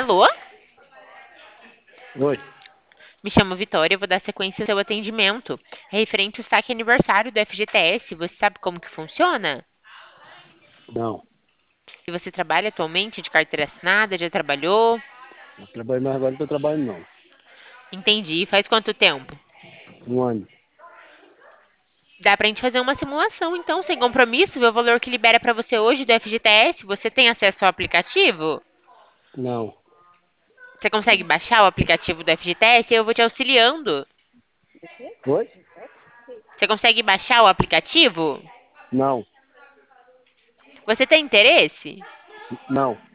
Alô? Oi. Me chamo Vitória, eu vou dar sequência ao seu atendimento. É referente ao saque aniversário do FGTS. Você sabe como que funciona? Não. E você trabalha atualmente de carteira assinada? Já trabalhou? Eu trabalho, mas agora não estou trabalhando não. Entendi. Faz quanto tempo? Um ano. Dá pra gente fazer uma simulação, então, sem compromisso, ver o valor que libera pra você hoje do FGTS. Você tem acesso ao aplicativo? Não. Você consegue baixar o aplicativo do FGTS? Eu vou te auxiliando. Oi? Você consegue baixar o aplicativo? Não. Você tem interesse? Não.